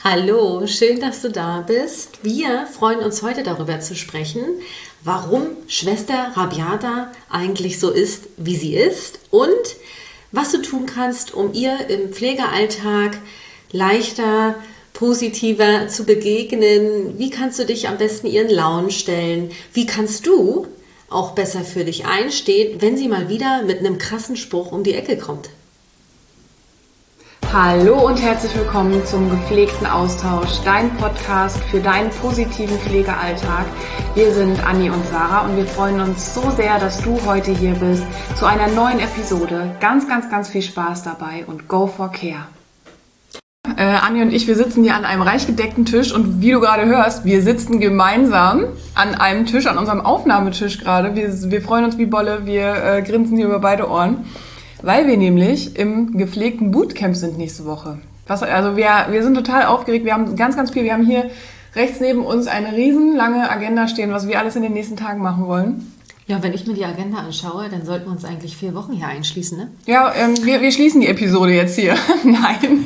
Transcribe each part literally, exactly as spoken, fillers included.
Hallo, schön, dass du da bist. Wir freuen uns heute darüber zu sprechen, warum Schwester Rabiata eigentlich so ist, wie sie ist und was du tun kannst, um ihr im Pflegealltag leichter, positiver zu begegnen. Wie kannst du dich am besten ihren Launen stellen? Wie kannst du auch besser für dich einstehen, wenn sie mal wieder mit einem krassen Spruch um die Ecke kommt? Hallo und herzlich willkommen zum gepflegten Austausch, dein Podcast für deinen positiven Pflegealltag. Wir sind Anni und Sarah und wir freuen uns so sehr, dass du heute hier bist zu einer neuen Episode. Ganz, ganz, ganz viel Spaß dabei und go for care. Äh, Anni und ich, wir sitzen hier an einem reich gedeckten Tisch und wie du gerade hörst, wir sitzen gemeinsam an einem Tisch, an unserem Aufnahmetisch gerade. Wir, wir freuen uns wie Bolle, wir äh, grinsen hier über beide Ohren. Weil wir nämlich im gepflegten Bootcamp sind nächste Woche. Was, also wir, wir sind total aufgeregt, wir haben ganz, ganz viel. Wir haben hier rechts neben uns eine riesenlange Agenda stehen, was wir alles in den nächsten Tagen machen wollen. Ja, wenn ich mir die Agenda anschaue, dann sollten wir uns eigentlich vier Wochen hier einschließen, ne? Ja, ähm, wir, wir schließen die Episode jetzt hier. Nein.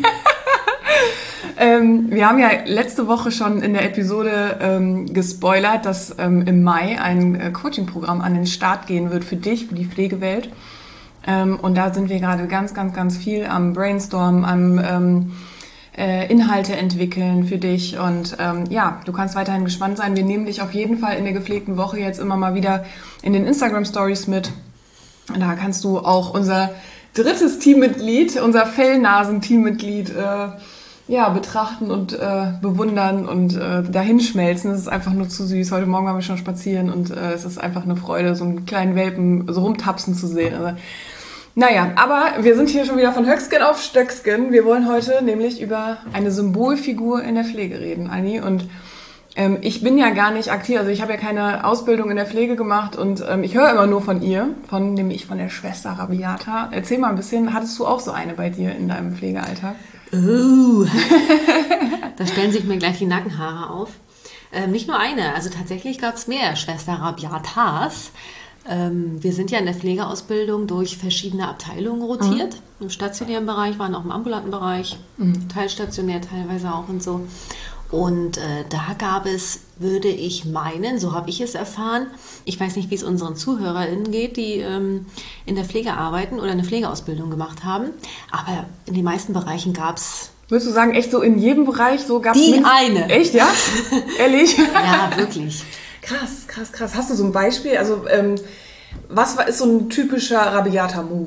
ähm, wir haben ja letzte Woche schon in der Episode ähm, gespoilert, dass ähm, im Mai ein äh, Coaching-Programm an den Start gehen wird für dich, für die Pflegewelt. Ähm, und da sind wir gerade ganz, ganz, ganz viel am Brainstorm, am ähm, äh, Inhalte entwickeln für dich. Und ähm, ja, du kannst weiterhin gespannt sein. Wir nehmen dich auf jeden Fall in der gepflegten Woche jetzt immer mal wieder in den Instagram-Stories mit. Da kannst du auch unser drittes Teammitglied, unser Fellnasen-Teammitglied, äh, ja, betrachten und äh, bewundern und äh, dahinschmelzen. Das ist einfach nur zu süß. Heute Morgen waren wir schon spazieren und äh, es ist einfach eine Freude, so einen kleinen Welpen so rumtapsen zu sehen. Also, naja, aber wir sind hier schon wieder von Höcksken auf Stöcksken. Wir wollen heute nämlich über eine Symbolfigur in der Pflege reden, Anni. Und ähm, ich bin ja gar nicht aktiv, also ich habe ja keine Ausbildung in der Pflege gemacht und ähm, ich höre immer nur von ihr, von nämlich von der Schwester Rabiata. Erzähl mal ein bisschen, hattest du auch so eine bei dir in deinem Pflegealltag? Uh. Da stellen sich mir gleich die Nackenhaare auf. Ähm, nicht nur eine, also tatsächlich gab es mehr Schwester Rabiatas. Ähm, wir sind ja in der Pflegeausbildung durch verschiedene Abteilungen rotiert. Mhm. Im stationären Bereich, waren auch im ambulanten Bereich, mhm. teilstationär teilweise auch und so. Und äh, da gab es, würde ich meinen, so habe ich es erfahren, ich weiß nicht, wie es unseren ZuhörerInnen geht, die ähm, in der Pflege arbeiten oder eine Pflegeausbildung gemacht haben, aber in den meisten Bereichen gab es... Würdest du sagen, echt so in jedem Bereich so gab es... Die mindest- eine! Echt, ja? Ehrlich? Ja, wirklich. Krass, krass, krass. Hast du so ein Beispiel? Also ähm, was war, ist so ein typischer Rabiata-Move?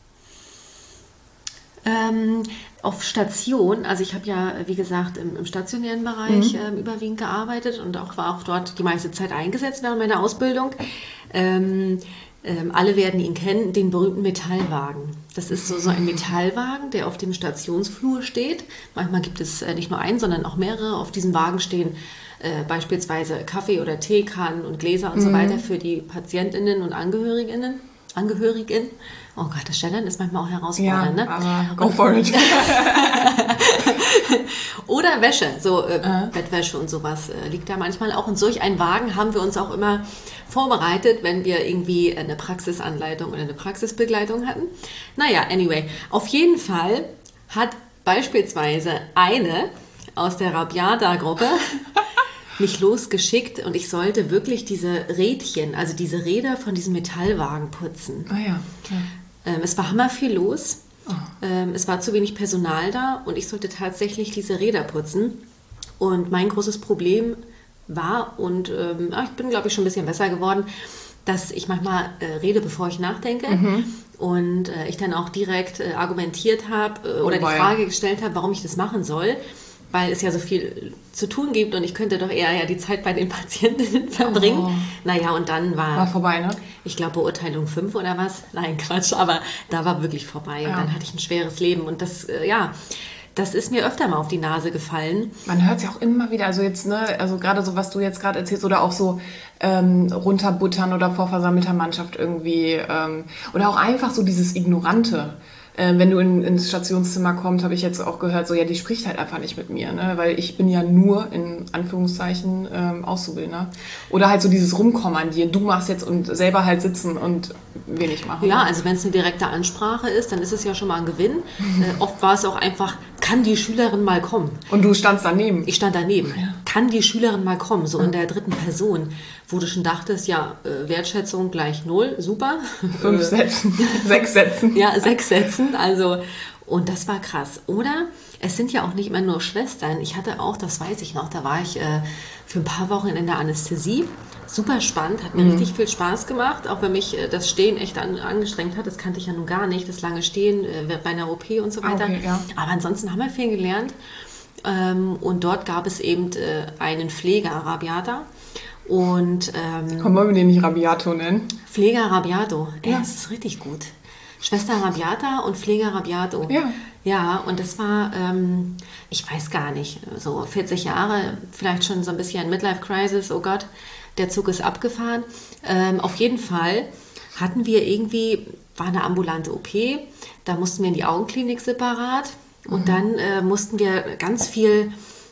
Ähm, auf Station, also ich habe ja, wie gesagt, im, im stationären Bereich mhm. ähm, überwiegend gearbeitet und auch war auch dort die meiste Zeit eingesetzt während meiner Ausbildung. Ähm, ähm, alle werden ihn kennen, den berühmten Metallwagen. Das ist so, so ein Metallwagen, der auf dem Stationsflur steht. Manchmal gibt es äh, nicht nur einen, sondern auch mehrere. Auf diesem Wagen stehen äh, beispielsweise Kaffee- oder Teekannen und Gläser und mhm. so weiter für die PatientInnen und Angehöriginnen. Angehörigen. Oh Gott, das Ständern ist manchmal auch herausfordernd, ja, ne? aber go for it. Oder Wäsche, so äh, uh. Bettwäsche und sowas äh, liegt da manchmal auch. Und solch einen Wagen haben wir uns auch immer vorbereitet, wenn wir irgendwie eine Praxisanleitung oder eine Praxisbegleitung hatten. Naja, anyway, auf jeden Fall hat beispielsweise eine aus der Rabiata-Gruppe mich losgeschickt und ich sollte wirklich diese Rädchen, also diese Räder von diesem Metallwagen putzen. Ah ja. ja. Ähm, es war hammer viel los. Oh. Ähm, es war zu wenig Personal da und ich sollte tatsächlich diese Räder putzen. Und mein großes Problem war, und ähm, ich bin, glaube ich, schon ein bisschen besser geworden, dass ich manchmal äh, rede, bevor ich nachdenke. Mhm. Und äh, ich dann auch direkt äh, argumentiert habe äh, oder oh, die Frage gestellt habe, warum ich das machen soll. Weil es ja so viel zu tun gibt und ich könnte doch eher ja die Zeit bei den Patientinnen verbringen. Oh. Naja, und dann war... War vorbei, ne? Ich glaube, Beurteilung fünf oder was. Nein, Quatsch, aber da war wirklich vorbei. Ja. Und dann hatte ich ein schweres Leben. Und das, äh, ja, das ist mir öfter mal auf die Nase gefallen. Man hört es ja auch immer wieder, also jetzt, ne, also gerade so, was du jetzt gerade erzählst, oder auch so ähm, runterbuttern oder vor versammelter Mannschaft irgendwie. Ähm, oder auch einfach so dieses Ignorante. Äh, wenn du in, ins Stationszimmer kommst, habe ich jetzt auch gehört, so ja, die spricht halt einfach nicht mit mir, ne? Weil ich bin ja nur in Anführungszeichen ähm, Auszubildender. Oder halt so dieses Rumkommandieren, du machst jetzt und selber halt sitzen und wenig machen. Ja, also wenn es eine direkte Ansprache ist, dann ist es ja schon mal ein Gewinn. Mhm. Äh, oft war es auch einfach kann die Schülerin mal kommen? Und du standst daneben? Ich stand daneben. Ja. Kann die Schülerin mal kommen? So ja. in der dritten Person, wo du schon dachtest, ja, äh, Wertschätzung gleich null, super. Fünf Sätzen, sechs Sätzen. Ja, sechs Sätzen, also... Und das war krass. Oder es sind ja auch nicht immer nur Schwestern. Ich hatte auch, das weiß ich noch, da war ich äh, für ein paar Wochen in der Anästhesie. Super spannend, hat mir mhm. richtig viel Spaß gemacht, auch wenn mich äh, das Stehen echt an, angestrengt hat. Das kannte ich ja nun gar nicht, das lange Stehen äh, bei einer O P und so weiter. Okay, ja. Aber ansonsten haben wir viel gelernt. Ähm, und dort gab es eben äh, einen Pfleger, Arrabbiata. Und, ähm, Komm, wollen wir den nicht Arrabbiato nennen? Pfleger Arrabbiato, ja. Das ist richtig gut. Schwester Arrabbiata und Pfleger Arrabbiato. Ja. Ja, und das war, ähm, ich weiß gar nicht, so vierzig Jahre, vielleicht schon so ein bisschen Midlife-Crisis, oh Gott, der Zug ist abgefahren. Ähm, auf jeden Fall hatten wir irgendwie, war eine ambulante O P, da mussten wir in die Augenklinik separat und mhm. dann äh, mussten wir ganz viel,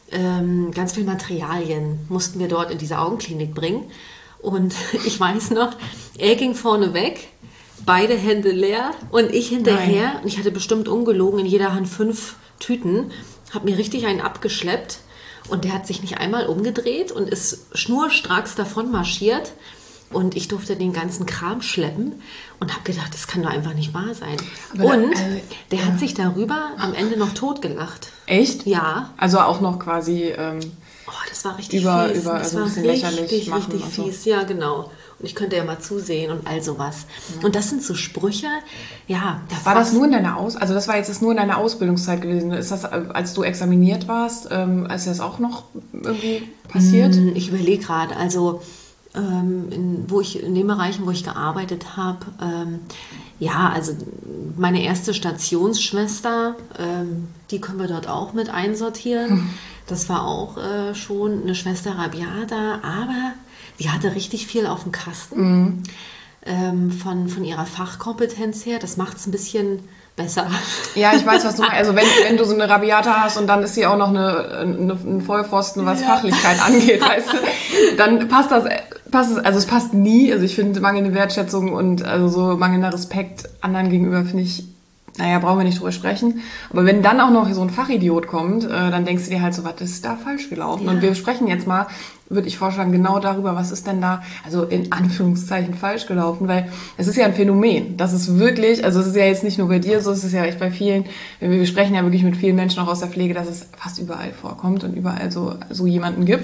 ähm, ganz viel Materialien mussten wir dort in diese Augenklinik bringen. Und ich weiß noch, er ging vorne weg, beide Hände leer und ich hinterher. Nein. Und ich hatte bestimmt ungelogen in jeder Hand fünf Tüten, habe mir richtig einen abgeschleppt und der hat sich nicht einmal umgedreht und ist schnurstracks davon marschiert und ich durfte den ganzen Kram schleppen und habe gedacht, das kann doch einfach nicht wahr sein. Aber und da, äh, der ja. hat sich darüber am Ende noch totgelacht. Echt? Ja. Also auch noch quasi ähm, oh, das war richtig über, fies. über das also war ein bisschen richtig, lächerlich machen. Richtig und so. fies, ja genau. Und ich könnte ja mal zusehen und all sowas. Ja. Und das sind so Sprüche, ja. Da war das nur in deiner Aus, also das war jetzt nur in deiner Ausbildungszeit gewesen. Ist das, als du examiniert warst, ähm, ist das auch noch irgendwie passiert? Ich überlege gerade, also ähm, in, wo ich, in den Bereichen, wo ich gearbeitet habe, ähm, ja, also meine erste Stationsschwester, ähm, die können wir dort auch mit einsortieren. Hm. Das war auch äh, schon eine Schwester Arrabbiata, aber die hatte richtig viel auf dem Kasten mhm. ähm, von, von ihrer Fachkompetenz her. Das macht es ein bisschen besser. Ja, ich weiß, was du meinst. Also wenn, wenn du so eine Arrabbiata hast und dann ist sie auch noch eine, eine, ein Vollpfosten, was ja. Fachlichkeit angeht, weißt du, dann passt das, passt es, also es passt nie. Also ich finde mangelnde Wertschätzung und also so mangelnder Respekt anderen gegenüber finde ich, naja, brauchen wir nicht drüber sprechen. Aber wenn dann auch noch so ein Fachidiot kommt, äh, dann denkst du dir halt so, was ist da falsch gelaufen? Ja. Und wir sprechen jetzt mal, würde ich vorschlagen, genau darüber, was ist denn da, also in Anführungszeichen falsch gelaufen, weil es ist ja ein Phänomen. Das ist wirklich, also es ist ja jetzt nicht nur bei dir so, es ist ja echt bei vielen, wir sprechen ja wirklich mit vielen Menschen auch aus der Pflege, dass es fast überall vorkommt und überall so, so jemanden gibt.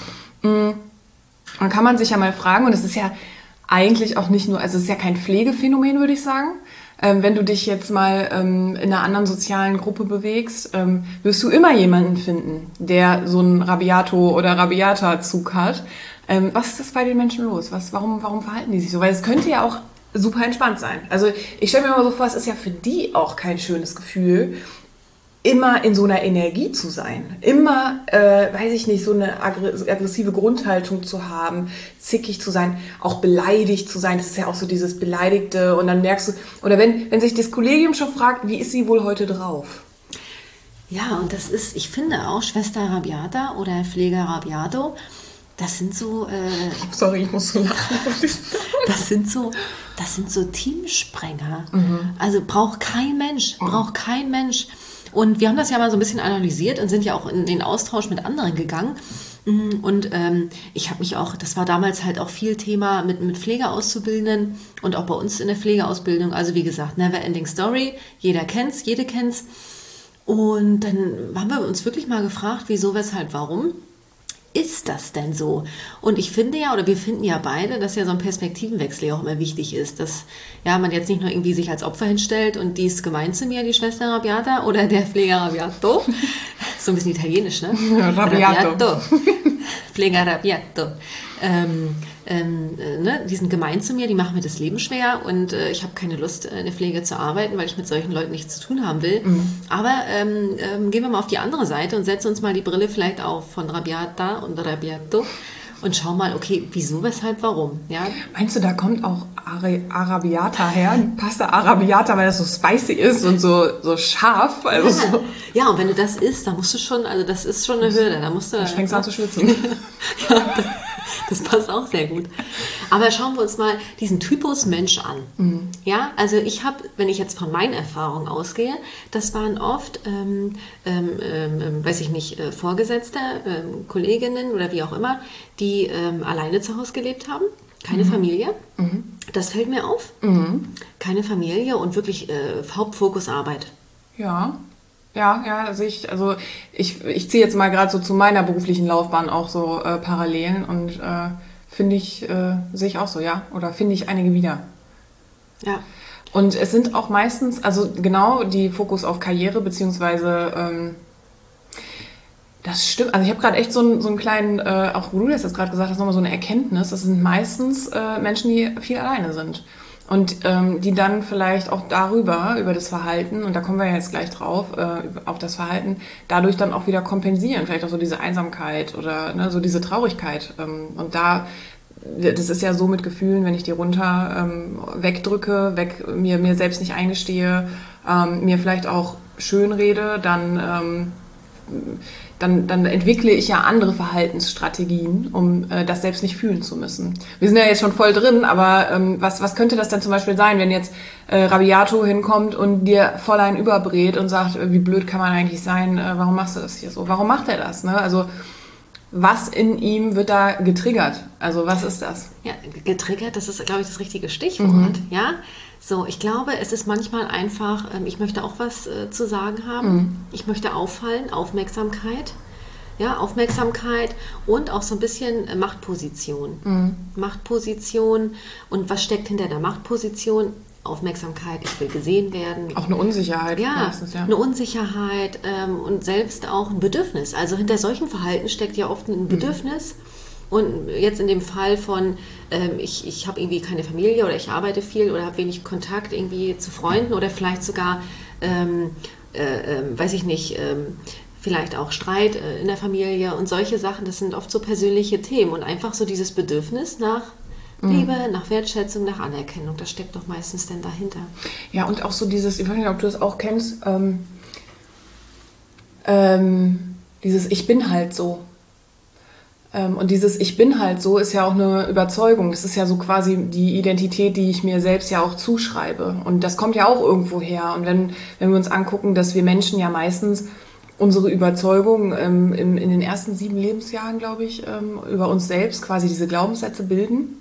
Und dann kann man sich ja mal fragen, und es ist ja eigentlich auch nicht nur, also es ist ja kein Pflegephänomen, würde ich sagen. Ähm, wenn du dich jetzt mal ähm, in einer anderen sozialen Gruppe bewegst, ähm, wirst du immer jemanden finden, der so einen Arrabbiato oder Arrabbiata-Zug hat. Ähm, was ist das bei den Menschen los? Was, warum, warum verhalten die sich so? Weil es könnte ja auch super entspannt sein. Also ich stelle mir mal so vor, es ist ja für die auch kein schönes Gefühl, immer in so einer Energie zu sein, immer, äh, weiß ich nicht, so eine aggressive Grundhaltung zu haben, zickig zu sein, auch beleidigt zu sein, das ist ja auch so dieses Beleidigte und dann merkst du, oder wenn, wenn sich das Kollegium schon fragt, wie ist sie wohl heute drauf? Ja, und das ist, ich finde auch, Schwester Arrabbiata oder Pfleger Arrabbiato, das sind so... Äh, Sorry, ich muss so lachen. das sind so... Das sind so Teamsprenger. Mhm. Also braucht kein Mensch, braucht kein Mensch. Und wir haben das ja mal so ein bisschen analysiert und sind ja auch in den Austausch mit anderen gegangen. Und ähm, ich habe mich auch, das war damals halt auch viel Thema mit, mit Pflegeauszubildenden und auch bei uns in der Pflegeausbildung. Also wie gesagt, never ending story. Jeder kennt's, jede kennt's. Und dann haben wir uns wirklich mal gefragt, wieso, weshalb, warum ist das denn so? Und ich finde ja, oder wir finden ja beide, dass ja so ein Perspektivenwechsel ja auch immer wichtig ist, dass ja, man jetzt nicht nur irgendwie sich als Opfer hinstellt und die ist gemein zu mir, die Schwester Arrabbiata oder der Pfleger Arrabbiato. So ein bisschen italienisch, ne? Ja, Arrabbiato. Pfleger Arrabbiato. Ähm, ähm, äh, ne? Die sind gemein zu mir, die machen mir das Leben schwer und äh, ich habe keine Lust, in der Pflege zu arbeiten, weil ich mit solchen Leuten nichts zu tun haben will. Mhm. Aber ähm, ähm, gehen wir mal auf die andere Seite und setzen uns mal die Brille vielleicht auf von Arrabbiata und Arrabbiato und schauen mal, okay, wieso, weshalb, warum. Ja? Meinst du, da kommt auch Arrabbiata her? Pasta Arrabbiata, weil das so spicy ist und so, so scharf. Also ja. So. Ja, und wenn du das isst, dann musst du schon, also das ist schon eine Hürde. Da musst du. Da fängst du an zu schwitzen. Ja, das passt auch sehr gut. Aber schauen wir uns mal diesen Typus Mensch an. Mhm. Ja, also ich habe, wenn ich jetzt von meinen Erfahrungen ausgehe, das waren oft, ähm, ähm, ähm, weiß ich nicht, äh, Vorgesetzte, ähm, Kolleginnen oder wie auch immer, die ähm, alleine zu Hause gelebt haben, keine mhm. Familie. Mhm. Das fällt mir auf. Mhm. Keine Familie und wirklich äh, Hauptfokus Arbeit. Ja. Ja, ja, also ich, also ich, ich ziehe jetzt mal gerade so zu meiner beruflichen Laufbahn auch so äh, Parallelen und äh, finde ich, äh, sehe ich auch so, ja, oder finde ich einige wieder. Ja. Und es sind auch meistens, also genau die Fokus auf Karriere, beziehungsweise ähm, das stimmt, also ich habe gerade echt so einen, so einen kleinen, äh, auch wo du das jetzt gerade gesagt hast, nochmal so eine Erkenntnis, das sind meistens äh, Menschen, die viel alleine sind. Und ähm, die dann vielleicht auch darüber, über das Verhalten, und da kommen wir ja jetzt gleich drauf, äh, auf das Verhalten, dadurch dann auch wieder kompensieren. Vielleicht auch so diese Einsamkeit oder ne, so diese Traurigkeit. Ähm, und da, das ist ja so mit Gefühlen, wenn ich die runter ähm, wegdrücke, weg, mir, mir selbst nicht eingestehe, ähm, mir vielleicht auch schön rede, dann... Ähm, Dann, dann entwickle ich ja andere Verhaltensstrategien, um äh, das selbst nicht fühlen zu müssen. Wir sind ja jetzt schon voll drin, aber ähm, was, was könnte das denn zum Beispiel sein, wenn jetzt äh, Rabiato hinkommt und dir voll einen überbrät und sagt, äh, wie blöd kann man eigentlich sein, äh, warum machst du das hier so? Warum macht er das? Ne? Also was in ihm wird da getriggert? Also was ist das? Ja, getriggert, das ist, glaube ich, das richtige Stichwort. Mhm. Ja, so, ich glaube, es ist manchmal einfach, ähm, ich möchte auch was äh, zu sagen haben. Mhm. Ich möchte auffallen, Aufmerksamkeit. Ja, Aufmerksamkeit und auch so ein bisschen äh, Machtposition. Mhm. Machtposition und was steckt hinter der Machtposition? Aufmerksamkeit, ich will gesehen werden. Auch eine Unsicherheit. Ja, meistens, ja. Eine Unsicherheit ähm, und selbst auch ein Bedürfnis. Also hinter solchem Verhalten steckt ja oft ein Bedürfnis. Mhm. Und jetzt in dem Fall von, ähm, ich, ich habe irgendwie keine Familie oder ich arbeite viel oder habe wenig Kontakt irgendwie zu Freunden oder vielleicht sogar, ähm, äh, äh, weiß ich nicht, ähm, vielleicht auch Streit äh, in der Familie und solche Sachen, das sind oft so persönliche Themen und einfach so dieses Bedürfnis nach Liebe, mhm. nach Wertschätzung, nach Anerkennung, das steckt doch meistens denn dahinter. Ja, und auch so dieses, ich weiß nicht, ob du das auch kennst, ähm, ähm, dieses Ich bin halt so. Ähm, und dieses Ich bin halt so ist ja auch eine Überzeugung. Das ist ja so quasi die Identität, die ich mir selbst ja auch zuschreibe. Und das kommt ja auch irgendwo her. Und wenn, wenn wir uns angucken, dass wir Menschen ja meistens unsere Überzeugung ähm, in, in den ersten sieben Lebensjahren, glaube ich, ähm, über uns selbst quasi diese Glaubenssätze bilden,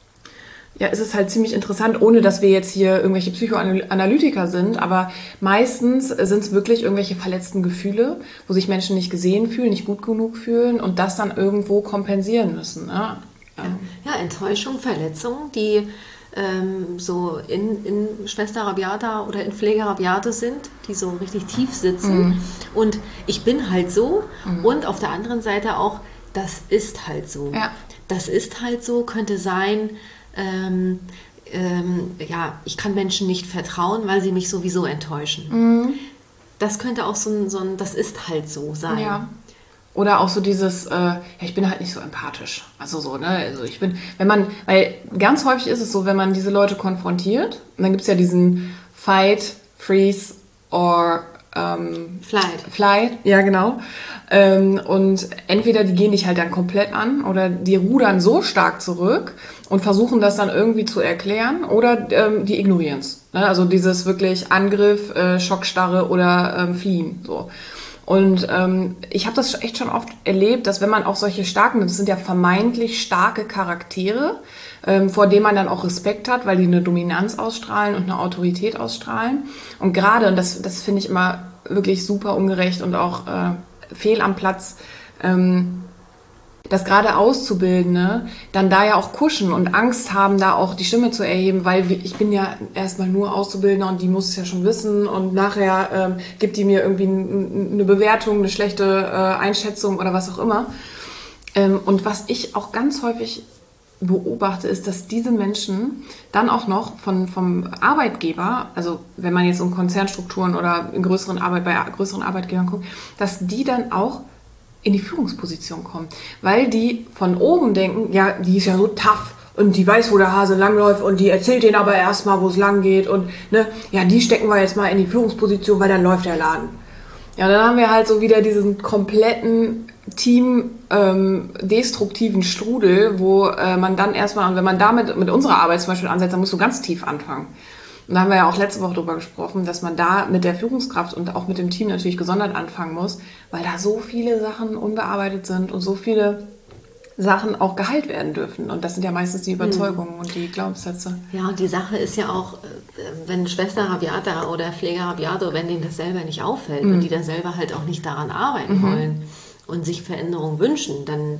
ja, es ist halt ziemlich interessant, ohne dass wir jetzt hier irgendwelche Psychoanalytiker sind, aber meistens sind es wirklich irgendwelche verletzten Gefühle, wo sich Menschen nicht gesehen fühlen, nicht gut genug fühlen und das dann irgendwo kompensieren müssen. Ne? Ja, ja, Enttäuschung, Verletzung, die ähm, so in, in Schwester Rabiata oder in Pflege Rabiate sind, die so richtig tief sitzen. Mhm. Und ich bin halt so mhm. und auf der anderen Seite auch, das ist halt so. Ja. Das ist halt so, könnte sein, Ähm, ähm, ja, ich kann Menschen nicht vertrauen, weil sie mich sowieso enttäuschen. Mhm. Das könnte auch so ein, so ein, das ist halt so sein. Ja. Oder auch so dieses, äh, ja, ich bin halt nicht so empathisch. Also so, ne, also ich bin, wenn man, weil ganz häufig ist es so, wenn man diese Leute konfrontiert, und dann gibt es ja diesen Fight, Freeze or ähm, Flight. Flight, ja genau. Ähm, und entweder die gehen dich halt dann komplett an oder die rudern so stark zurück und versuchen das dann irgendwie zu erklären oder ähm, die ignorieren es. Ne? Also dieses wirklich Angriff, äh, Schockstarre oder ähm, Fliehen. So. Und ähm, ich habe das echt schon oft erlebt, dass wenn man auch solche starken, das sind ja vermeintlich starke Charaktere, ähm, vor denen man dann auch Respekt hat, weil die eine Dominanz ausstrahlen und eine Autorität ausstrahlen. Und gerade, und das, das finde ich immer wirklich super ungerecht und auch äh, fehl am Platz, ähm, das gerade Auszubildende dann da ja auch kuschen und Angst haben, da auch die Stimme zu erheben, weil ich bin ja erstmal nur Auszubildender und die muss es ja schon wissen und nachher ähm, gibt die mir irgendwie n- eine Bewertung, eine schlechte äh, Einschätzung oder was auch immer. Ähm, und was ich auch ganz häufig beobachte, ist, dass diese Menschen dann auch noch von, vom Arbeitgeber, also wenn man jetzt um Konzernstrukturen oder in größeren Arbeit, bei größeren Arbeitgebern guckt, dass die dann auch in die Führungsposition kommen, weil die von oben denken, ja, die ist ja so tough und die weiß, wo der Hase langläuft und die erzählt denen aber erstmal, wo es lang geht und ne, ja, die stecken wir jetzt mal in die Führungsposition, weil dann läuft der Laden. Ja, dann haben wir halt so wieder diesen kompletten Team ähm, destruktiven Strudel, wo äh, man dann erstmal, und wenn man damit mit unserer Arbeit zum Beispiel ansetzt, dann musst du ganz tief anfangen. Und da haben wir ja auch letzte Woche drüber gesprochen, dass man da mit der Führungskraft und auch mit dem Team natürlich gesondert anfangen muss, weil da so viele Sachen unbearbeitet sind und so viele Sachen auch geheilt werden dürfen. Und das sind ja meistens die Überzeugungen mhm. und die Glaubenssätze. Ja, und die Sache ist ja auch, wenn Schwester Rabiata oder Pfleger Rabiato, wenn denen das selber nicht auffällt mhm. und die dann selber halt auch nicht daran arbeiten mhm. wollen und sich Veränderungen wünschen, dann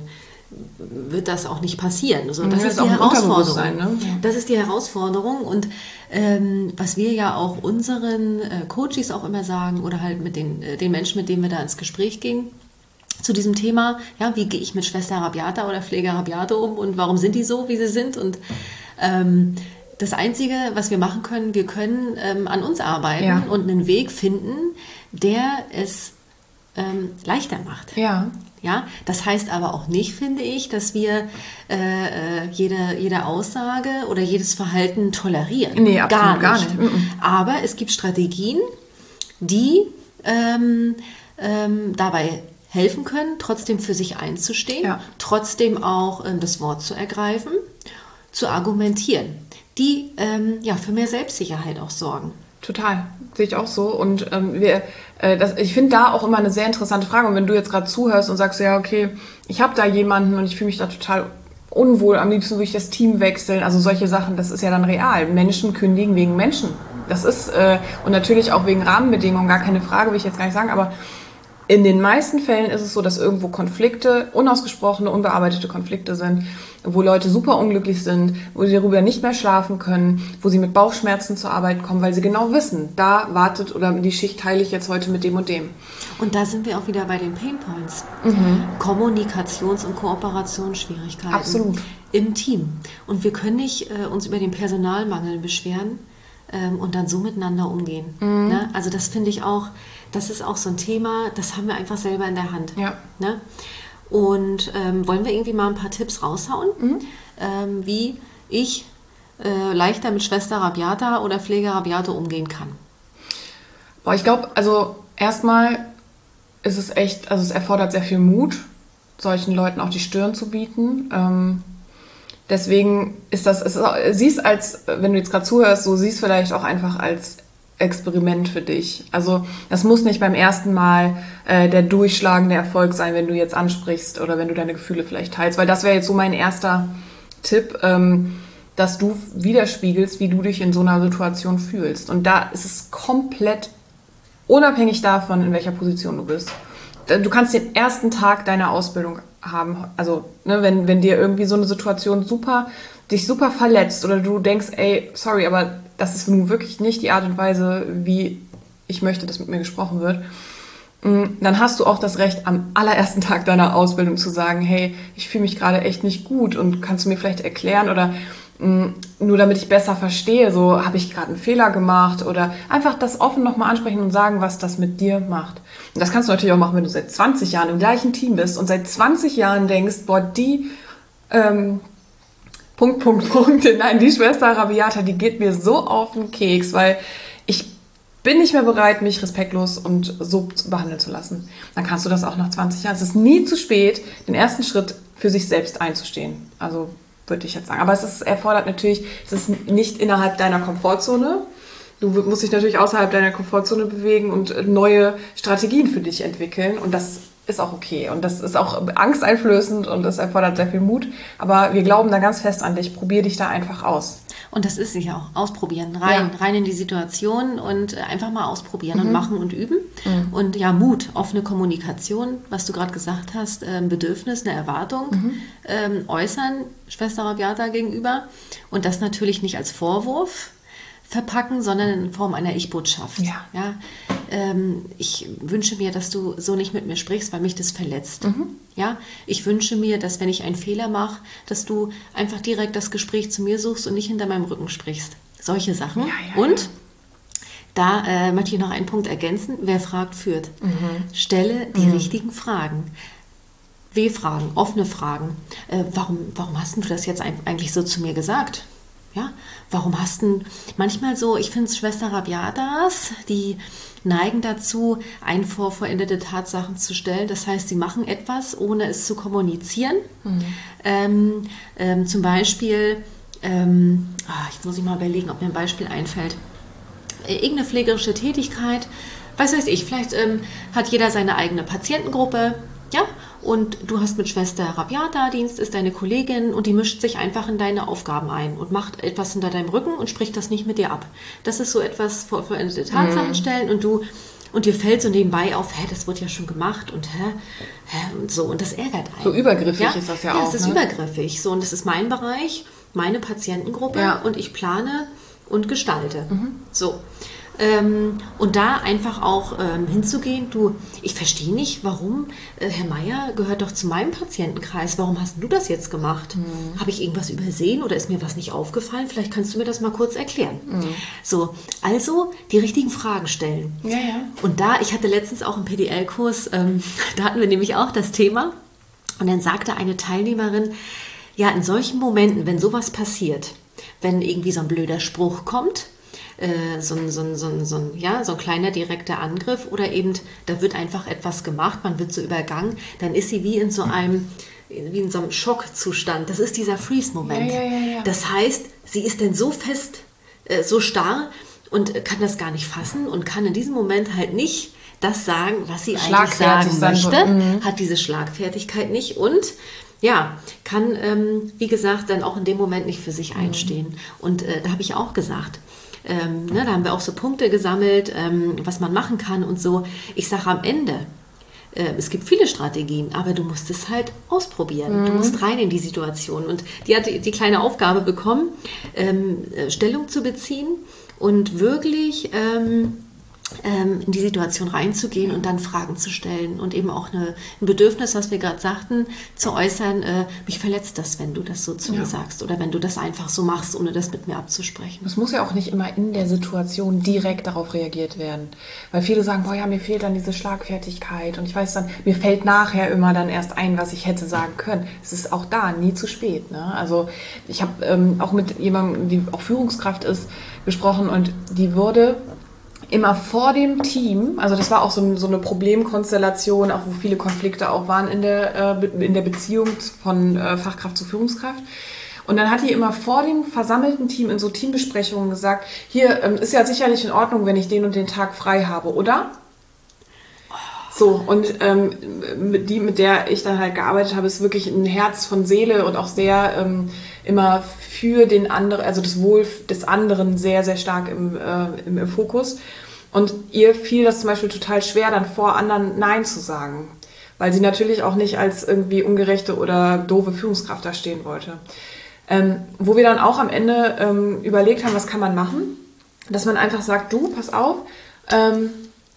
wird das auch nicht passieren. Also das ja, ist die Herausforderung. Ne? Ja. Das ist die Herausforderung. Und ähm, was wir ja auch unseren äh, Coaches auch immer sagen oder halt mit den, äh, den Menschen, mit denen wir da ins Gespräch gehen, zu diesem Thema, ja, wie gehe ich mit Schwester Rabiata oder Pfleger Rabiato um und warum sind die so, wie sie sind? Und ähm, das Einzige, was wir machen können, wir können ähm, an uns arbeiten ja. und einen Weg finden, der es ähm, leichter macht. Ja. Ja, das heißt aber auch nicht, finde ich, dass wir äh, jede, jede Aussage oder jedes Verhalten tolerieren. Nee, absolut gar nicht. Gar nicht. Aber es gibt Strategien, die ähm, ähm, dabei helfen können, trotzdem für sich einzustehen, ja. trotzdem auch ähm, das Wort zu ergreifen, zu argumentieren, die ähm, ja, für mehr Selbstsicherheit auch sorgen. Total, sehe ich auch so. Und ähm, wir, äh, das, ich finde da auch immer eine sehr interessante Frage. Und wenn du jetzt gerade zuhörst und sagst, ja, okay, ich habe da jemanden und ich fühle mich da total unwohl, am liebsten würde ich das Team wechseln. Also solche Sachen, das ist ja dann real. Menschen kündigen wegen Menschen. Das ist, äh, und natürlich auch wegen Rahmenbedingungen, gar keine Frage, will ich jetzt gar nicht sagen, aber in den meisten Fällen ist es so, dass irgendwo Konflikte, unausgesprochene, unbearbeitete Konflikte sind, wo Leute super unglücklich sind, wo sie darüber nicht mehr schlafen können, wo sie mit Bauchschmerzen zur Arbeit kommen, weil sie genau wissen, da wartet oder die Schicht teile ich jetzt heute mit dem und dem. Und da sind wir auch wieder bei den Painpoints. Mhm. Kommunikations- und Kooperationsschwierigkeiten. Absolut. Im Team. Und wir können nicht äh, uns über den Personalmangel beschweren ähm, und dann so miteinander umgehen. Mhm. Ne? Also das finde ich auch, das ist auch so ein Thema, das haben wir einfach selber in der Hand. Ja. Ne? Und ähm, wollen wir irgendwie mal ein paar Tipps raushauen, mhm. ähm, wie ich äh, leichter mit Schwester Rabiata oder Pfleger Rabiato umgehen kann? Boah, ich glaube, also erstmal ist es echt, also es erfordert sehr viel Mut, solchen Leuten auch die Stirn zu bieten. Ähm, deswegen ist das, es ist, siehst als, wenn du jetzt gerade zuhörst, so siehst vielleicht auch einfach als Experiment für dich. Also das muss nicht beim ersten Mal äh, der durchschlagende Erfolg sein, wenn du jetzt ansprichst oder wenn du deine Gefühle vielleicht teilst, weil das wäre jetzt so mein erster Tipp, ähm, dass du widerspiegelst, wie du dich in so einer Situation fühlst. Und da ist es komplett unabhängig davon, in welcher Position du bist. Du kannst den ersten Tag deiner Ausbildung haben, also ne, wenn, wenn dir irgendwie so eine Situation super, dich super verletzt oder du denkst, ey, sorry, aber das ist nun wirklich nicht die Art und Weise, wie ich möchte, dass mit mir gesprochen wird, dann hast du auch das Recht, am allerersten Tag deiner Ausbildung zu sagen, hey, ich fühle mich gerade echt nicht gut und kannst du mir vielleicht erklären oder nur damit ich besser verstehe, so habe ich gerade einen Fehler gemacht oder einfach das offen nochmal ansprechen und sagen, was das mit dir macht. Und das kannst du natürlich auch machen, wenn du seit zwanzig Jahren im gleichen Team bist und seit zwanzig Jahren denkst, boah, die ähm, Punkt, Punkt, Punkt, nein, die Schwester Rabiata, die geht mir so auf den Keks, weil ich bin nicht mehr bereit, mich respektlos und so behandeln zu lassen. Dann kannst du das auch nach zwanzig Jahren. Es ist nie zu spät, den ersten Schritt für sich selbst einzustehen. Also würde ich jetzt sagen. Aber es ist, erfordert natürlich, es ist nicht innerhalb deiner Komfortzone. Du musst dich natürlich außerhalb deiner Komfortzone bewegen und neue Strategien für dich entwickeln. Und das ist auch okay. Und das ist auch angsteinflößend und das erfordert sehr viel Mut. Aber wir glauben da ganz fest an dich. Probier dich da einfach aus. Und das ist sicher auch ausprobieren, rein, ja. rein in die Situation und einfach mal ausprobieren mhm. und machen und üben. Mhm. Und ja, Mut, offene Kommunikation, was du gerade gesagt hast, ein Bedürfnis, eine Erwartung mhm. ähm, äußern, Schwester Rabiata gegenüber. Und das natürlich nicht als Vorwurf verpacken, sondern in Form einer Ich-Botschaft. Ja. Ja, ähm, ich wünsche mir, dass du so nicht mit mir sprichst, weil mich das verletzt. Mhm. Ja, ich wünsche mir, dass wenn ich einen Fehler mache, dass du einfach direkt das Gespräch zu mir suchst und nicht hinter meinem Rücken sprichst. Solche Sachen. Ja, ja, und ja. da äh, möchte ich noch einen Punkt ergänzen. Wer fragt, führt. Mhm. Stelle die mhm. richtigen Fragen. W-Fragen, offene Fragen. Äh, warum, warum hast du das jetzt eigentlich so zu mir gesagt? Ja, warum hast du manchmal so, ich finde Schwester Rabiatas, die neigen dazu, ein vor vollendete Tatsachen zu stellen. Das heißt, sie machen etwas, ohne es zu kommunizieren. Mhm. Ähm, ähm, zum Beispiel, ähm, ach, jetzt muss ich mal überlegen, ob mir ein Beispiel einfällt. äh, irgendeine pflegerische Tätigkeit, was weiß ich, vielleicht ähm, hat jeder seine eigene Patientengruppe, ja, und du hast mit Schwester Rabiata Dienst, ist deine Kollegin und die mischt sich einfach in deine Aufgaben ein und macht etwas hinter deinem Rücken und spricht das nicht mit dir ab. Das ist so etwas vor vollendete Tatsachen stellen und du und dir fällt so nebenbei auf, hä, das wird ja schon gemacht und hä, hä und so und das ärgert einen. So übergriffig ja? ist das ja, ja auch. Ja, das ist ne? übergriffig. So, und das ist mein Bereich, meine Patientengruppe Ja. und ich plane und gestalte. Mhm. So. Ähm, und da einfach auch ähm, hinzugehen, du, ich verstehe nicht, warum, äh, Herr Meier gehört doch zu meinem Patientenkreis, warum hast du das jetzt gemacht? Mhm. Habe ich irgendwas übersehen oder ist mir was nicht aufgefallen? Vielleicht kannst du mir das mal kurz erklären. Mhm. So, also die richtigen Fragen stellen. Ja, ja. Und da, ich hatte letztens auch einen P D L-Kurs, ähm, da hatten wir nämlich auch das Thema und dann sagte eine Teilnehmerin, ja, in solchen Momenten, wenn sowas passiert, wenn irgendwie so ein blöder Spruch kommt, So ein, so, ein, so, ein, so, ein, ja, so ein kleiner direkter Angriff oder eben, da wird einfach etwas gemacht, man wird so übergangen, dann ist sie wie in so einem, wie in so einem Schockzustand. Das ist dieser Freeze-Moment. Ja, ja, ja, ja. Das heißt, sie ist dann so fest, äh, so starr und kann das gar nicht fassen und kann in diesem Moment halt nicht das sagen, was sie eigentlich sagen möchte, so, hat diese Schlagfertigkeit nicht und ja, kann, ähm, wie gesagt, dann auch in dem Moment nicht für sich einstehen. Mhm. Und äh, da habe ich auch gesagt, Ähm, ne, da haben wir auch so Punkte gesammelt, ähm, was man machen kann und so. Ich sage am Ende, äh, es gibt viele Strategien, aber du musst es halt ausprobieren. Mhm. Du musst rein in die Situation. Und die hat die, die kleine Aufgabe bekommen, ähm, Stellung zu beziehen und wirklich ähm, ähm, in die Situation reinzugehen und dann Fragen zu stellen und eben auch eine, ein Bedürfnis, was wir gerade sagten, zu äußern, äh, mich verletzt das, wenn du das so zu ja. mir sagst oder wenn du das einfach so machst, ohne das mit mir abzusprechen. Es muss ja auch nicht immer in der Situation direkt darauf reagiert werden, weil viele sagen, boah ja, mir fehlt dann diese Schlagfertigkeit und ich weiß dann, mir fällt nachher immer dann erst ein, was ich hätte sagen können. Es ist auch da nie zu spät. Ne? Also ich habe ähm, auch mit jemandem, die auch Führungskraft ist, gesprochen und die wurde immer vor dem Team, also das war auch so, so eine Problemkonstellation, auch wo viele Konflikte auch waren in der, äh, in der Beziehung von äh, Fachkraft zu Führungskraft. Und dann hat die immer vor dem versammelten Team in so Teambesprechungen gesagt, hier ähm, ist ja sicherlich in Ordnung, wenn ich den und den Tag frei habe, oder? So, und ähm, die, mit der ich dann halt gearbeitet habe, ist wirklich ein Herz von Seele und auch sehr ähm, immer für den anderen, also das Wohl des anderen sehr, sehr stark im, äh, im, im Fokus. Und ihr fiel das zum Beispiel total schwer, dann vor anderen Nein zu sagen, weil sie natürlich auch nicht als irgendwie ungerechte oder doofe Führungskraft da stehen wollte. Ähm, wo wir dann auch am Ende ähm, überlegt haben, was kann man machen, dass man einfach sagt, du, pass auf, ähm,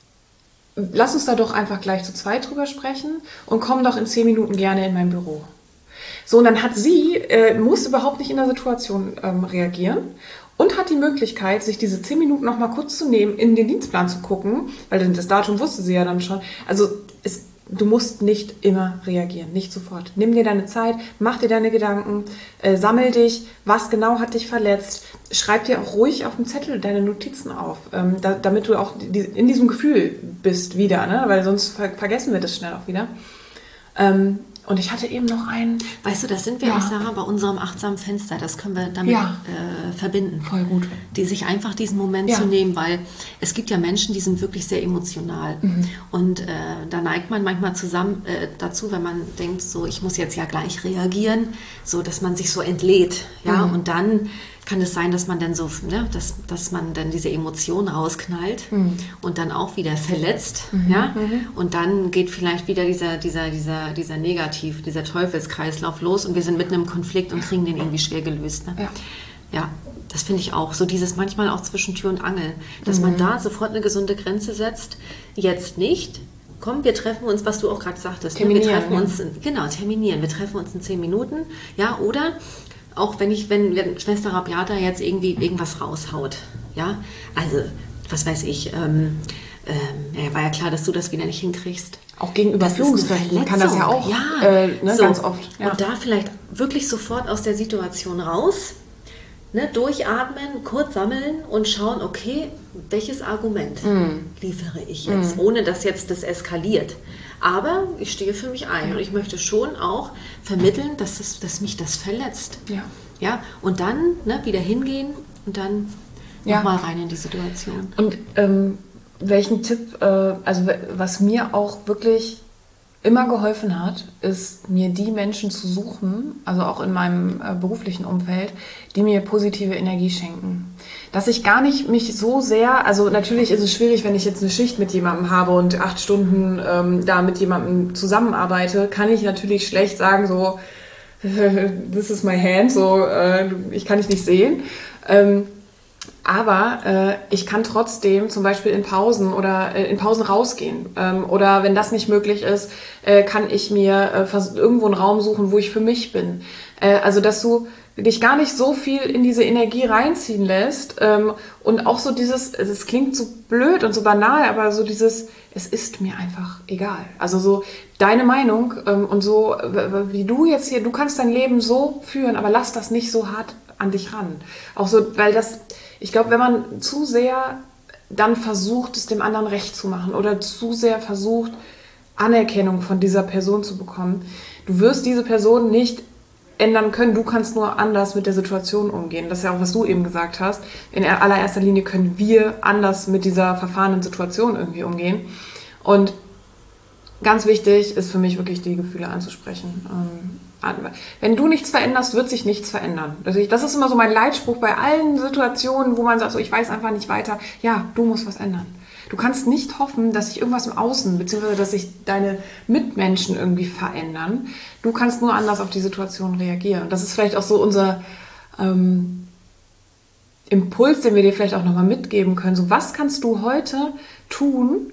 lass uns da doch einfach gleich zu zweit drüber sprechen und komm doch in zehn Minuten gerne in mein Büro. So, und dann hat sie, äh, muss überhaupt nicht in der Situation ähm, reagieren und hat die Möglichkeit, sich diese zehn Minuten noch mal kurz zu nehmen, in den Dienstplan zu gucken, weil das Datum wusste sie ja dann schon. Also es, du musst nicht immer reagieren, nicht sofort. Nimm dir deine Zeit, mach dir deine Gedanken, äh, sammel dich, was genau hat dich verletzt. Schreib dir auch ruhig auf dem Zettel deine Notizen auf, ähm, da, damit du auch die, in diesem Gefühl bist wieder, ne? Weil sonst ver- vergessen wir das schnell auch wieder. Ähm, und ich hatte eben noch einen... Weißt du, das sind wir ja. auch, Sarah, bei unserem achtsamen Fenster. Das können wir damit ja. äh, verbinden. Voll gut. Die sich einfach diesen Moment ja. zu nehmen, weil es gibt ja Menschen, die sind wirklich sehr emotional. Mhm. Und äh, da neigt man manchmal zusammen äh, dazu, wenn man denkt, so ich muss jetzt ja gleich reagieren, so dass man sich so entlädt. Ja? Mhm. Und dann kann es sein, dass man dann so, ne, dass, dass man dann diese Emotionen rausknallt mhm. und dann auch wieder verletzt. Mhm. Ja? Mhm. Und dann geht vielleicht wieder dieser, dieser, dieser, dieser Negativ, dieser Teufelskreislauf los und wir sind mitten im Konflikt und kriegen den irgendwie schwer gelöst. Ne? Ja. ja, das finde ich auch. So dieses manchmal auch zwischen Tür und Angel, dass mhm. man da sofort eine gesunde Grenze setzt. Jetzt nicht. Komm, wir treffen uns, was du auch gerade sagtest. Ne? Wir treffen uns, in, genau, terminieren. Wir treffen uns in zehn Minuten. Ja, oder auch wenn ich, wenn, wenn Schwester Rabiata jetzt irgendwie irgendwas raushaut, ja, also, was weiß ich, ähm, ähm, ja, war ja klar, dass du das wieder nicht hinkriegst. Auch gegenüber Führungskräften kann das ja auch ja, äh, ne, so. ganz oft. Ja. Und da vielleicht wirklich sofort aus der Situation raus, ne, durchatmen, kurz sammeln und schauen, okay, welches Argument mm. liefere ich jetzt, mm. ohne dass jetzt das eskaliert. Aber ich stehe für mich ein ja. und ich möchte schon auch vermitteln, dass, das, dass mich das verletzt. Ja. Ja? Und dann ne, wieder hingehen und dann Ja. Nochmal rein in die Situation. Und ähm, welchen Tipp, äh, also was mir auch wirklich immer geholfen hat, ist mir die Menschen zu suchen, also auch in meinem äh, beruflichen Umfeld, die mir positive Energie schenken. Dass ich gar nicht mich so sehr, also natürlich ist es schwierig, wenn ich jetzt eine Schicht mit jemandem habe und acht Stunden ähm, da mit jemandem zusammenarbeite, kann ich natürlich schlecht sagen, so, this is my hand, so, äh, ich kann dich nicht sehen. Ähm, Aber äh, ich kann trotzdem zum Beispiel in Pausen oder äh, in Pausen rausgehen. Ähm, oder wenn das nicht möglich ist, äh, kann ich mir äh, vers- irgendwo einen Raum suchen, wo ich für mich bin. Äh, also dass du dich gar nicht so viel in diese Energie reinziehen lässt. Ähm, und auch so dieses, es klingt so blöd und so banal, aber so dieses, es ist mir einfach egal. Also so deine Meinung ähm, und so, w- wie du jetzt hier, du kannst dein Leben so führen, aber lass das nicht so hart an dich ran. Auch so, weil das... Ich glaube, wenn man zu sehr dann versucht, es dem anderen recht zu machen oder zu sehr versucht, Anerkennung von dieser Person zu bekommen, du wirst diese Person nicht ändern können. Du kannst nur anders mit der Situation umgehen. Das ist ja auch, was du eben gesagt hast. In allererster Linie können wir anders mit dieser verfahrenen Situation irgendwie umgehen. Und ganz wichtig ist für mich wirklich, die Gefühle anzusprechen. Wenn du nichts veränderst, wird sich nichts verändern. Also ich, das ist immer so mein Leitspruch bei allen Situationen, wo man sagt, so, ich weiß einfach nicht weiter. Ja, du musst was ändern. Du kannst nicht hoffen, dass sich irgendwas im Außen, beziehungsweise dass sich deine Mitmenschen irgendwie verändern. Du kannst nur anders auf die Situation reagieren. Und das ist vielleicht auch so unser ähm, Impuls, den wir dir vielleicht auch nochmal mitgeben können. So, was kannst du heute tun,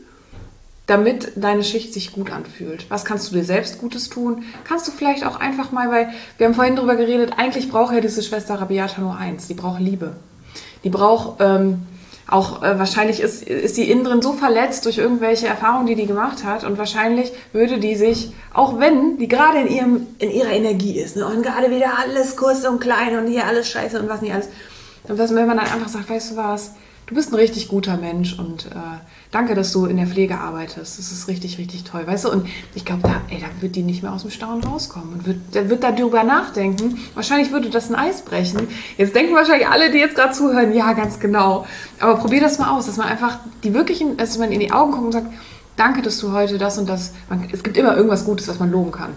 damit deine Schicht sich gut anfühlt? Was kannst du dir selbst Gutes tun? Kannst du vielleicht auch einfach mal, weil wir haben vorhin drüber geredet, eigentlich braucht ja diese Schwester Rabiata nur eins, die braucht Liebe. Die braucht ähm, auch, äh, wahrscheinlich ist, ist die innen drin so verletzt durch irgendwelche Erfahrungen, die die gemacht hat, und wahrscheinlich würde die sich, auch wenn die gerade in, ihrem, in ihrer Energie ist, ne, und gerade wieder alles kurz und klein und hier alles scheiße und was nicht alles, dann wenn man dann einfach sagt, weißt du was, du bist ein richtig guter Mensch und äh, danke, dass du in der Pflege arbeitest. Das ist richtig, richtig toll, weißt du? Und ich glaube, da, ey, da wird die nicht mehr aus dem Staunen rauskommen und wird, der wird darüber nachdenken. Wahrscheinlich würde das ein Eis brechen. Jetzt denken wahrscheinlich alle, die jetzt gerade zuhören, ja, ganz genau. Aber probier das mal aus, dass man einfach die wirklichen, dass man in die Augen guckt und sagt, danke, dass du heute das und das. Man, es gibt immer irgendwas Gutes, was man loben kann.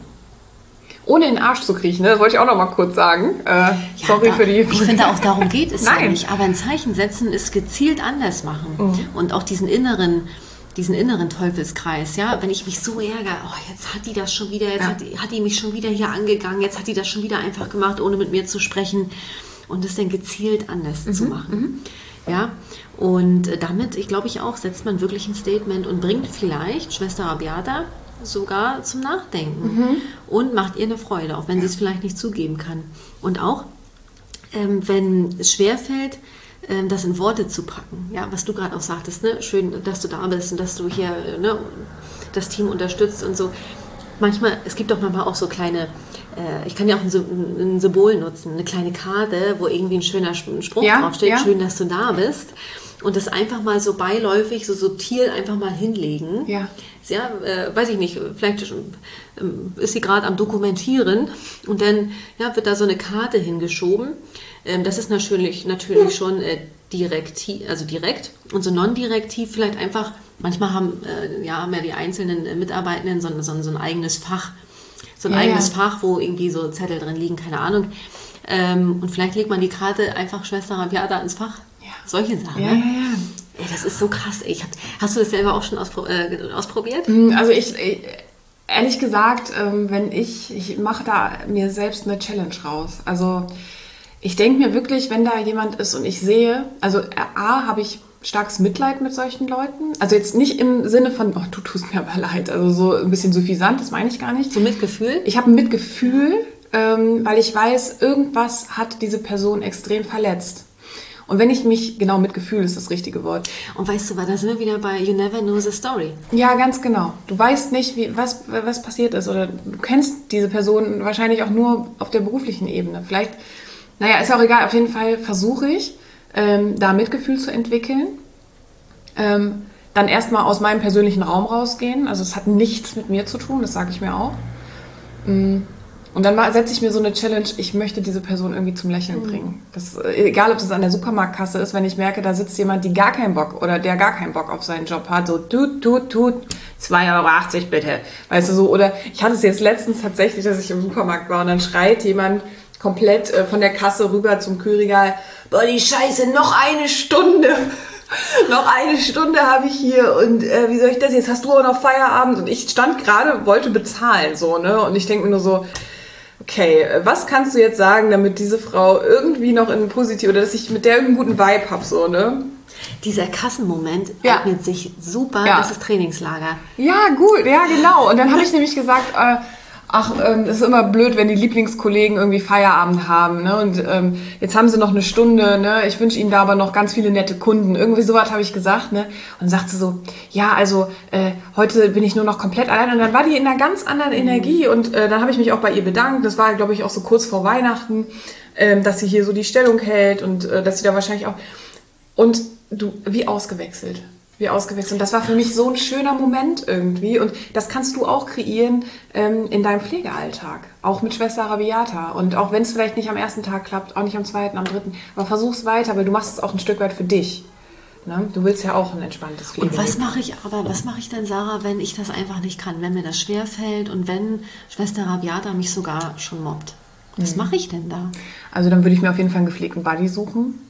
Ohne in den Arsch zu kriechen, ne? Das wollte ich auch noch mal kurz sagen. Äh, ja, sorry da, für die... Ich finde, auch darum geht es Nein. ja nicht. Aber ein Zeichen setzen ist gezielt anders machen. Mhm. Und auch diesen inneren, diesen inneren Teufelskreis. Ja? Wenn ich mich so ärgere, oh, jetzt hat die das schon wieder, jetzt ja. hat, die, hat die mich schon wieder hier angegangen, jetzt hat die das schon wieder einfach gemacht, ohne mit mir zu sprechen. Und das dann gezielt anders mhm. zu machen. Mhm. Ja? Und damit, ich glaube ich auch, setzt man wirklich ein Statement und bringt vielleicht Schwester Rabiata sogar zum Nachdenken mhm. und macht ihr eine Freude, auch wenn ja. sie es vielleicht nicht zugeben kann. Und auch, ähm, wenn es schwerfällt, ähm, das in Worte zu packen, ja, was du gerade auch sagtest, ne? Schön, dass du da bist und dass du hier ne, das Team unterstützt und so. Manchmal, es gibt doch manchmal auch so kleine, äh, ich kann ja auch ein, ein Symbol nutzen, eine kleine Karte, wo irgendwie ein schöner Spruch ja, draufsteht, ja. schön, dass du da bist. Und das einfach mal so beiläufig, so subtil einfach mal hinlegen. Ja. Ja, äh, weiß ich nicht, vielleicht ähm, ist sie gerade am Dokumentieren und dann ja, wird da so eine Karte hingeschoben. Ähm, das ist natürlich, natürlich schon äh, direktiv, also direkt. Und so non-direktiv vielleicht einfach, manchmal haben, äh, ja, haben ja die einzelnen äh, Mitarbeitenden so, so, so ein eigenes Fach. So ein ja, eigenes ja. Fach, wo irgendwie so Zettel drin liegen, keine Ahnung. Ähm, und vielleicht legt man die Karte einfach Schwester Rabiata ins Fach. Ja. Solche Sachen. Ja, ne? ja, ja. Ey, das ist so krass. Ey, ich hab, hast du das selber auch schon auspro äh, ausprobiert? Also ich, ich ehrlich gesagt, ähm, wenn ich, ich mache da mir selbst eine Challenge raus. Also ich denke mir wirklich, wenn da jemand ist und ich sehe, also A, habe ich starkes Mitleid mit solchen Leuten. Also jetzt nicht im Sinne von, oh, du tust mir aber leid, also so ein bisschen suffisant, das meine ich gar nicht. So Mitgefühl? Ich habe ein Mitgefühl, ähm, weil ich weiß, irgendwas hat diese Person extrem verletzt. Und wenn ich mich, genau, Mitgefühl ist das richtige Wort. Und weißt du, da sind wir wieder bei You Never Know the Story. Ja, ganz genau. Du weißt nicht, wie, was, was passiert ist. Oder du kennst diese Person wahrscheinlich auch nur auf der beruflichen Ebene. Vielleicht, naja, ist auch egal. Auf jeden Fall versuche ich, ähm, da Mitgefühl zu entwickeln. Ähm, dann erstmal aus meinem persönlichen Raum rausgehen. Also es hat nichts mit mir zu tun, das sage ich mir auch. Und dann setze ich mir so eine Challenge, ich möchte diese Person irgendwie zum Lächeln mhm. bringen. Das, egal, ob das an der Supermarktkasse ist, wenn ich merke, da sitzt jemand, die gar keinen Bock oder der gar keinen Bock auf seinen Job hat, so tut, tut, tut, zwei Euro achtzig bitte. Weißt du, so, oder ich hatte es jetzt letztens tatsächlich, dass ich im Supermarkt war und dann schreit jemand komplett äh, von der Kasse rüber zum Kühlregal, boah, die Scheiße, noch eine Stunde. Noch eine Stunde habe ich hier und äh, wie soll ich das jetzt? Hast du auch noch Feierabend? Und ich stand gerade, wollte bezahlen, so, ne? Und ich denke mir nur so, okay, was kannst du jetzt sagen, damit diese Frau irgendwie noch in positiv, oder dass ich mit der irgendeinen guten Vibe habe, so, ne? Dieser Kassenmoment ja. eignet sich super, ja. das ist Trainingslager. Ja, gut, ja, genau. Und dann habe ich nämlich gesagt, äh, ach, ähm, es ist immer blöd, wenn die Lieblingskollegen irgendwie Feierabend haben, ne? Und ähm, jetzt haben sie noch eine Stunde, ne? Ich wünsche ihnen da aber noch ganz viele nette Kunden. Irgendwie sowas habe ich gesagt, ne? Und dann sagt sie so, ja, also äh, heute bin ich nur noch komplett allein. Und dann war die in einer ganz anderen Energie. Und äh, dann habe ich mich auch bei ihr bedankt. Das war, glaube ich, auch so kurz vor Weihnachten, äh, dass sie hier so die Stellung hält und äh, dass sie da wahrscheinlich auch... Und du, wie ausgewechselt. Wie ausgewechselt. Und das war für mich so ein schöner Moment irgendwie. Und das kannst du auch kreieren ähm, in deinem Pflegealltag. Auch mit Schwester Rabiata. Und auch wenn es vielleicht nicht am ersten Tag klappt, auch nicht am zweiten, am dritten. Aber versuch's weiter, weil du machst es auch ein Stück weit für dich. Ne? Du willst ja auch ein entspanntes Pflegeleben. Und was mache ich aber, was mache ich denn, Sarah, wenn ich das einfach nicht kann? Wenn mir das schwerfällt und wenn Schwester Rabiata mich sogar schon mobbt? Was mhm. mache ich denn da? Also dann würde ich mir auf jeden Fall einen gepflegten Buddy suchen.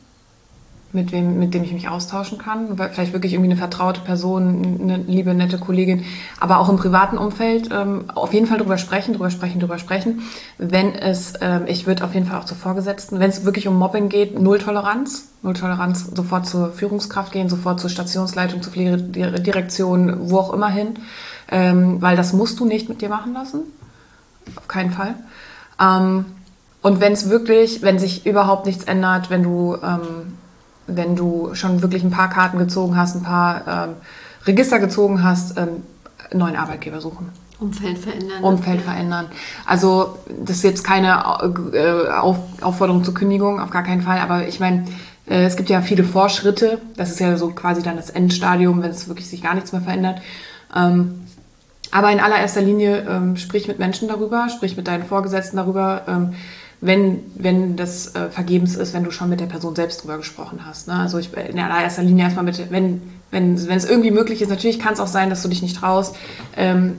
Mit, wem, mit dem ich mich austauschen kann. Vielleicht wirklich irgendwie eine vertraute Person, eine liebe, nette Kollegin, aber auch im privaten Umfeld ähm, auf jeden Fall drüber sprechen, drüber sprechen, drüber sprechen. Wenn es, ähm, ich würde auf jeden Fall auch zur Vorgesetzten, wenn es wirklich um Mobbing geht, Null Toleranz, Null Toleranz, sofort zur Führungskraft gehen, sofort zur Stationsleitung, zur Pflegedirektion, wo auch immer hin, ähm, weil das musst du nicht mit dir machen lassen. Auf keinen Fall. Ähm, und wenn es wirklich, wenn sich überhaupt nichts ändert, wenn du ähm, wenn du schon wirklich ein paar Karten gezogen hast, ein paar ähm, Register gezogen hast, ähm, einen neuen Arbeitgeber suchen. Umfeld verändern. Umfeld ja. verändern. Also das ist jetzt keine äh, Auf, Aufforderung zur Kündigung, auf gar keinen Fall. Aber ich meine, äh, es gibt ja viele Vorschritte. Das ist ja so quasi dann das Endstadium, wenn es wirklich sich gar nichts mehr verändert. Ähm, aber in allererster Linie ähm, sprich mit Menschen darüber, sprich mit deinen Vorgesetzten darüber, ähm, wenn, wenn das äh, vergebens ist, wenn du schon mit der Person selbst drüber gesprochen hast. Ne? Also ich, in allererster Linie erstmal mit, wenn, wenn, wenn es irgendwie möglich ist, natürlich kann es auch sein, dass du dich nicht traust. Ähm,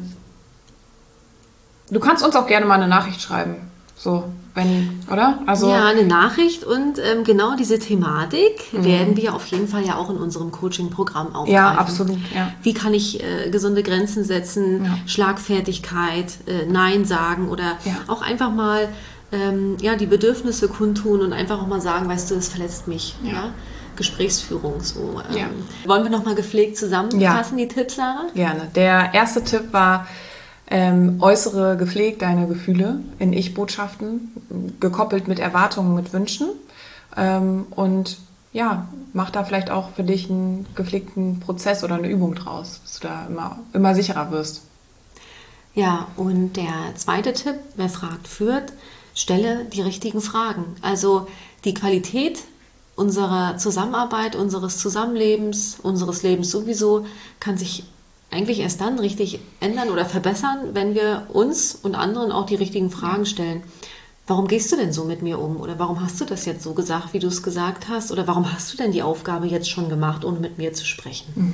du kannst uns auch gerne mal eine Nachricht schreiben. So, wenn, oder? Also, ja, eine Nachricht und ähm, genau diese Thematik mhm. werden wir auf jeden Fall ja auch in unserem Coaching-Programm aufgreifen. Ja, absolut. Ja. Wie kann ich äh, gesunde Grenzen setzen, ja. Schlagfertigkeit, äh, Nein sagen oder ja. auch einfach mal ähm, ja, die Bedürfnisse kundtun und einfach auch mal sagen, weißt du, das verletzt mich. Ja. Ja? Gesprächsführung. So. Ähm, ja. Wollen wir nochmal gepflegt zusammenfassen, ja. die Tipps, Sarah? Gerne. Der erste Tipp war, Ähm, äußere gepflegt deine Gefühle in Ich-Botschaften, gekoppelt mit Erwartungen, mit Wünschen. Ähm, und ja, mach da vielleicht auch für dich einen gepflegten Prozess oder eine Übung draus, dass du da immer, immer sicherer wirst. Ja, und der zweite Tipp, wer fragt, führt, stelle die richtigen Fragen. Also die Qualität unserer Zusammenarbeit, unseres Zusammenlebens, unseres Lebens sowieso kann sich eigentlich erst dann richtig ändern oder verbessern, wenn wir uns und anderen auch die richtigen Fragen stellen. Warum gehst du denn so mit mir um? Oder warum hast du das jetzt so gesagt, wie du es gesagt hast? Oder warum hast du denn die Aufgabe jetzt schon gemacht, ohne mit mir zu sprechen? Mhm.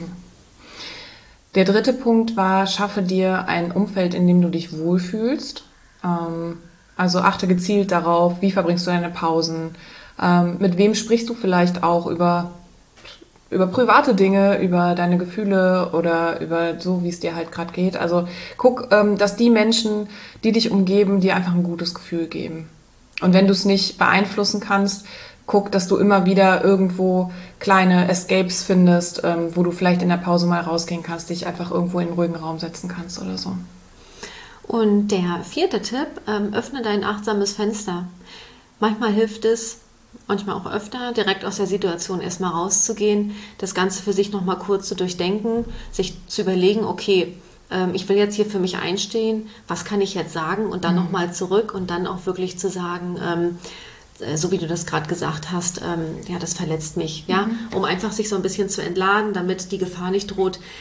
Der dritte Punkt war, schaffe dir ein Umfeld, in dem du dich wohlfühlst. Ähm, also achte gezielt darauf, wie verbringst du deine Pausen? Ähm, mit wem sprichst du vielleicht auch über über private Dinge, über deine Gefühle oder über so, wie es dir halt gerade geht. Also guck, ähm, dass die Menschen, die dich umgeben, dir einfach ein gutes Gefühl geben. Und wenn du es nicht beeinflussen kannst, guck, dass du immer wieder irgendwo kleine Escapes findest, ähm, wo du vielleicht in der Pause mal rausgehen kannst, dich einfach irgendwo in einen ruhigen Raum setzen kannst oder so. Und der vierte Tipp, ähm, öffne dein achtsames Fenster. Manchmal hilft es, manchmal auch öfter, direkt aus der Situation erstmal rauszugehen, das Ganze für sich nochmal kurz zu durchdenken, sich zu überlegen, okay, ähm, ich will jetzt hier für mich einstehen, was kann ich jetzt sagen und dann mhm. nochmal zurück und dann auch wirklich zu sagen, ähm, so wie du das gerade gesagt hast, ähm, ja, das verletzt mich, ja, mhm. um einfach sich so ein bisschen zu entladen, damit die Gefahr nicht droht,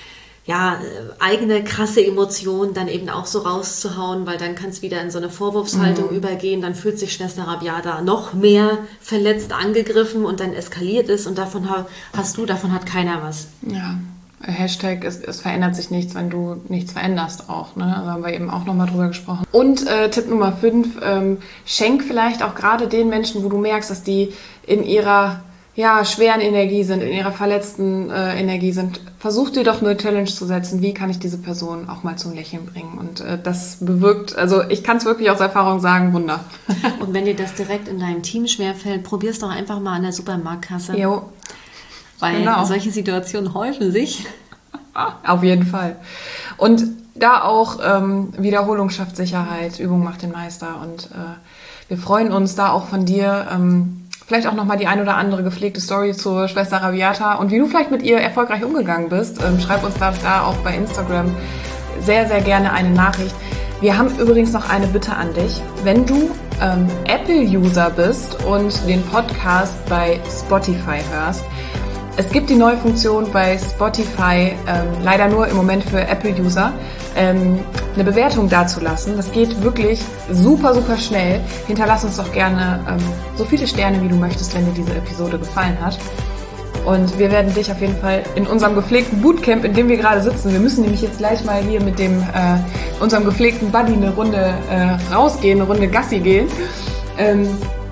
ja, eigene krasse Emotionen dann eben auch so rauszuhauen, weil dann kann es wieder in so eine Vorwurfshaltung mhm. übergehen, dann fühlt sich Schwester Rabiata noch mehr verletzt, angegriffen und dann eskaliert es und davon hast du, davon hat keiner was. Ja, Hashtag, es, es verändert sich nichts, wenn du nichts veränderst auch, ne? Da haben wir eben auch nochmal drüber gesprochen. Und äh, Tipp Nummer fünf, ähm, schenk vielleicht auch gerade den Menschen, wo du merkst, dass die in ihrer ja, schweren Energie sind, in ihrer verletzten äh, Energie sind, versuch dir doch eine Challenge zu setzen, wie kann ich diese Person auch mal zum Lächeln bringen. Und äh, das bewirkt, also ich kann es wirklich aus Erfahrung sagen, Wunder. Und wenn dir das direkt in deinem Team schwerfällt, probier's doch einfach mal an der Supermarktkasse. Jo. Weil genau. solche Situationen häufen sich. Auf jeden Fall. Und da auch ähm, Wiederholung schafft Sicherheit, Übung macht den Meister. Und äh, wir freuen uns da auch von dir, ähm, vielleicht auch nochmal die ein oder andere gepflegte Story zur Schwester Rabiata und wie du vielleicht mit ihr erfolgreich umgegangen bist. Ähm, schreib uns da, da auch bei Instagram sehr, sehr gerne eine Nachricht. Wir haben übrigens noch eine Bitte an dich. Wenn du ähm, Apple-User bist und den Podcast bei Spotify hörst, es gibt die neue Funktion bei Spotify, ähm, leider nur im Moment für Apple-User, ähm, eine Bewertung dazulassen. Das geht wirklich super, super schnell. Hinterlass uns doch gerne ähm, so viele Sterne, wie du möchtest, wenn dir diese Episode gefallen hat. Und wir werden dich auf jeden Fall in unserem gepflegten Bootcamp, in dem wir gerade sitzen, wir müssen nämlich jetzt gleich mal hier mit dem äh, unserem gepflegten Buddy eine Runde äh, rausgehen, eine Runde Gassi gehen. Ähm,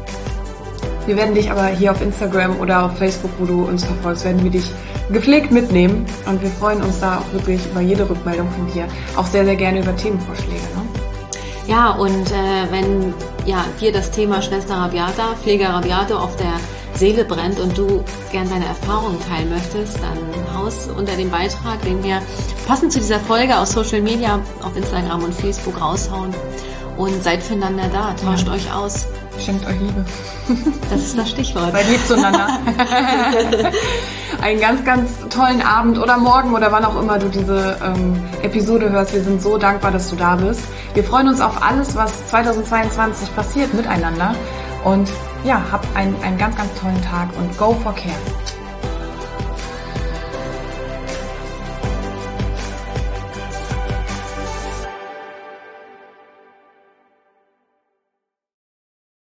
Wir werden dich aber hier auf Instagram oder auf Facebook, wo du uns verfolgst, werden wir dich gepflegt mitnehmen. Und wir freuen uns da auch wirklich über jede Rückmeldung von dir. Auch sehr, sehr gerne über Themenvorschläge. Ne? Ja, und äh, wenn ja, dir das Thema Schwester Rabiata, Pfleger Rabiata auf der Seele brennt und du gern deine Erfahrungen teilen möchtest, dann haus unter dem Beitrag, den wir passend zu dieser Folge aus Social Media auf Instagram und Facebook raushauen. Und seid füreinander da, tauscht ja. euch aus. Schenkt euch Liebe. Das ist das Stichwort. Seid lieb zueinander. Einen ganz, ganz tollen Abend oder Morgen oder wann auch immer du diese ähm, Episode hörst. Wir sind so dankbar, dass du da bist. Wir freuen uns auf alles, was zweitausendzweiundzwanzig passiert miteinander. Und ja, habt einen, einen ganz, ganz tollen Tag und go for care.